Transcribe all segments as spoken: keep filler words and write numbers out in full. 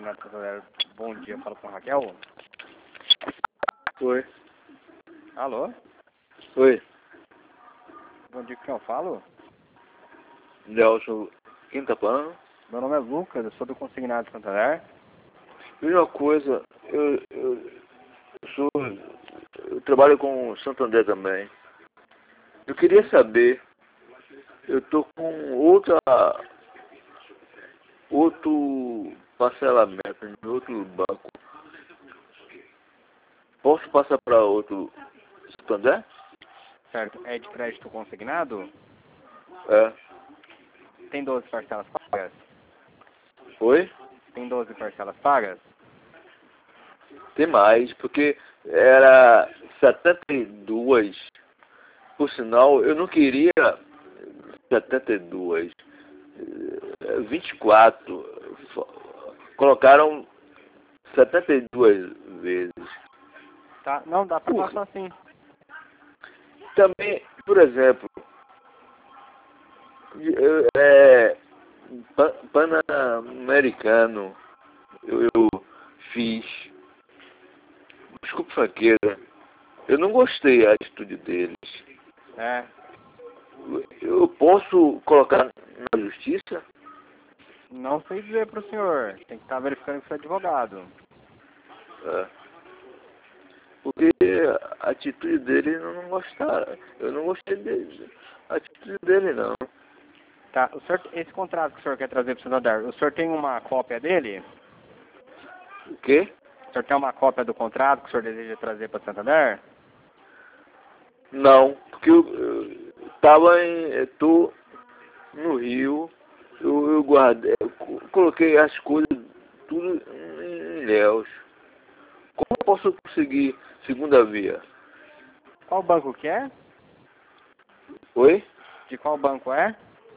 Consignados Santander. Bom dia, falo com a Raquel. Oi. Alô? Oi. Bom dia, com quem eu falo? Nelson, quem tá falando? Meu nome é Lucas, eu sou do Consignado Santander. E uma coisa, eu, eu, eu sou. Eu trabalho com o Santander também. Eu queria saber, eu tô com outra. Outro parcelamento em outro banco. Posso passar para outro Santander? Certo, é de crédito consignado? É. Tem doze parcelas pagas? Oi? Tem doze parcelas pagas? Tem mais, porque era setenta e dois. Por sinal, eu não queria setenta e dois. vinte e quatro. Colocaram setenta e duas vezes. Tá, não, dá pra Por- passar sim. Também, por exemplo, eu- é, pa- Pan-Americano, eu, eu fiz. Desculpa, franqueza. Eu não gostei da atitude deles. É, Eu posso colocar na justiça? não sei dizer pro senhor. Tem que estar verificando com o seu advogado. É. Porque a atitude dele eu não gostaram. Eu não gostei dele. A atitude dele não. Tá, o senhor, esse contrato que o senhor quer trazer pro Santander, o senhor tem uma cópia dele? O quê? O senhor tem uma cópia do contrato que o senhor deseja trazer para Santander? Não, porque eu, eu tava em. Eu tô no Rio, eu, eu guardei, eu co- coloquei as coisas tudo em Ilhéus. Como eu posso conseguir segunda via? Qual banco que é? Oi? De qual banco é?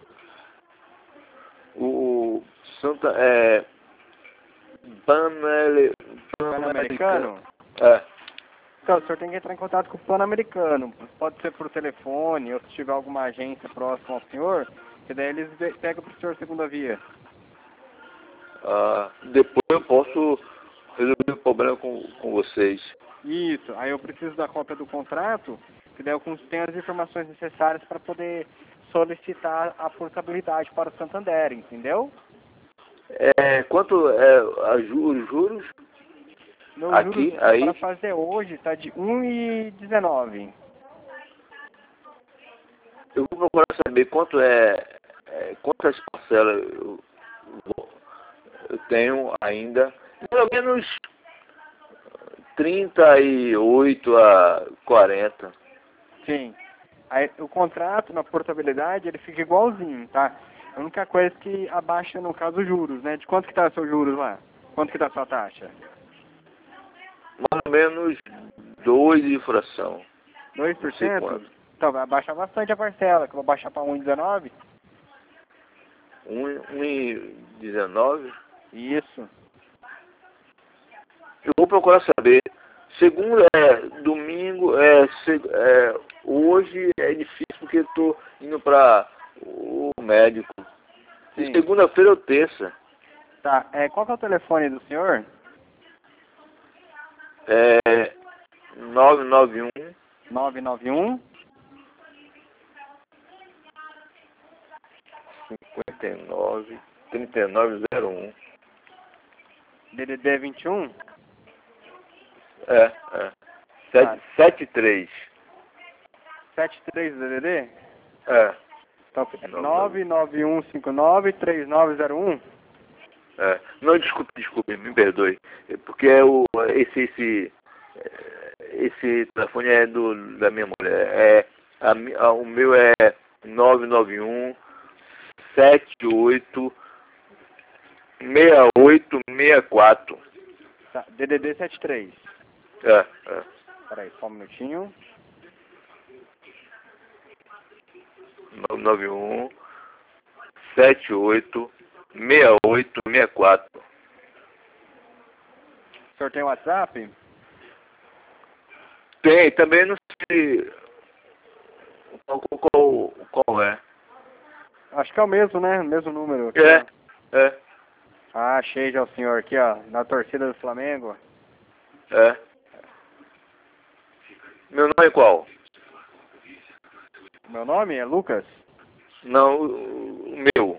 O, o Santa é Panele, Pan-Americano? É. Então, o senhor tem que entrar em contato com o Pan-Americano. Pode ser por telefone ou se tiver alguma agência próxima ao senhor, que daí eles ve- pegam pro senhor segunda via. Ah, depois eu posso resolver o problema com, com vocês. Isso, aí eu preciso da cópia do contrato, que daí eu cons- tenho as informações necessárias para poder solicitar a portabilidade para o Santander, entendeu? É, quanto é a ju- os juros? Meu Aqui, juros aí? para fazer hoje tá de um e dezenove. Eu vou procurar saber quanto é, é quantas parcelas eu, vou- eu tenho ainda. Pelo menos trinta e oito a quarenta. Sim. Aí, o contrato na portabilidade ele fica igualzinho, tá? A única coisa que abaixa, no caso, os juros, né? De quanto que tá seus juros lá? Quanto que tá a sua taxa? Mais ou menos dois de fração. dois por Não sei cento? quanto. Então vai abaixar bastante a parcela, que eu vou baixar para um e dezenove. Um, um e dezenove. Isso. Eu vou procurar saber. Segunda, é, domingo, é, se- é, hoje é difícil porque eu tô indo para o médico. E Sim. segunda-feira ou terça. Tá, é, qual que é o telefone do senhor? É nove nove um nove nove um cinquenta e nove trinta e nove zero um. D D D vinte e um? É, é. Tá. sete três. setenta e três D D D? É, Então, Nove, nove nove um cinco nove três nove zero um? é. Não, desculpe, desculpe, me perdoe. É porque é o, esse, esse, é, esse telefone é do, da minha mulher. É, a, mi- a, o meu é nove nove um sete oito seis oito seis quatro. Tá, D D D setenta e três. É, é. Peraí, só um minutinho. nove nove um sete oito seis oito seis quatro. O senhor tem WhatsApp? Tem, também não sei qual, qual, qual é. Acho que é o mesmo, né? O mesmo número. É, é. Ah, achei já o senhor aqui, ó, na torcida do Flamengo. É. Meu nome é qual? Meu nome é Lucas. Não, o, o meu.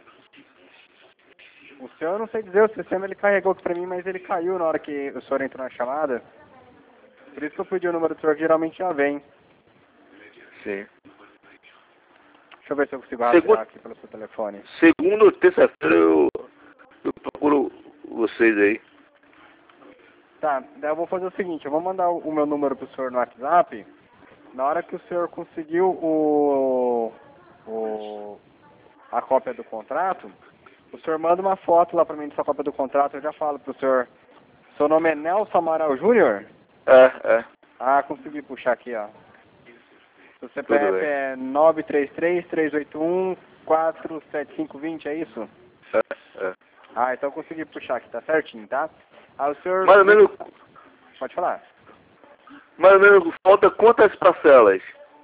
O senhor, eu não sei dizer, o sistema ele carregou aqui pra mim, mas ele caiu na hora que o senhor entrou na chamada. Por isso que eu pedi o número do senhor, que geralmente já vem. Sim. Deixa eu ver se eu consigo rastrear Segundo, aqui pelo seu telefone. segunda ou terça-feira eu, eu procuro vocês aí. Tá, daí eu vou fazer o seguinte, eu vou mandar o meu número pro senhor no WhatsApp. Na hora que o senhor conseguiu o, o, a cópia do contrato, o senhor manda uma foto lá pra mim dessa cópia do contrato, eu já falo pro senhor. Seu nome é Nelson Amaral Júnior? É, é. Ah, consegui puxar aqui, ó. O C P Tudo F bem. é nove três três, três oito um, quatro sete cinco dois zero, é isso? É, é. Ah, então eu consegui puxar aqui, tá certinho, tá? Ah, o senhor... Mais ou menos, Pode falar. mais ou menos falta quantas parcelas?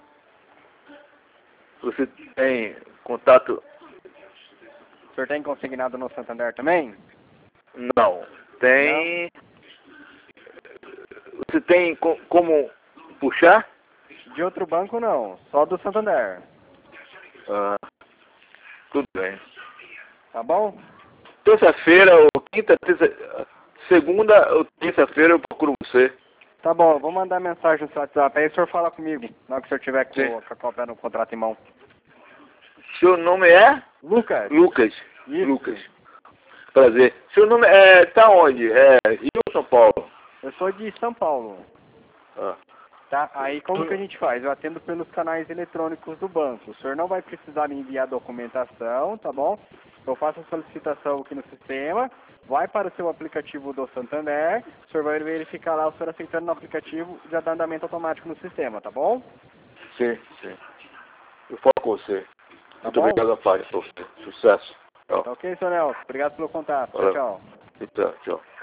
Você tem contato? O senhor tem consignado no Santander também? Não. Tem. Você tem co como puxar? De outro banco não, só do Santander. Ah, tudo bem. Tá bom? Terça-feira ou quinta, terça, segunda ou terça-feira eu procuro você. Tá bom, eu vou mandar mensagem no seu WhatsApp, aí o senhor fala comigo, na hora que o senhor tiver com, com a cópia no contrato em mão. Seu nome é? Lucas? Lucas. Isso. Lucas. Prazer. Seu nome é. Tá onde? É Rio ou São Paulo? Eu sou de São Paulo. Ah. Tá? Aí como que a gente faz? Eu atendo pelos canais eletrônicos do banco. O senhor não vai precisar me enviar documentação, tá bom? Eu faço a solicitação aqui no sistema, vai para o seu aplicativo do Santander, o senhor vai verificar lá o senhor aceitando no aplicativo, já dá andamento automático no sistema, tá bom? Sim, sim. Eu falo com você. Tá Muito bom? obrigado, pai. Sucesso. Tchau. Tá ok, senhor Nelson? Obrigado pelo contato. Tchau, Valeu. tchau. Então, tchau.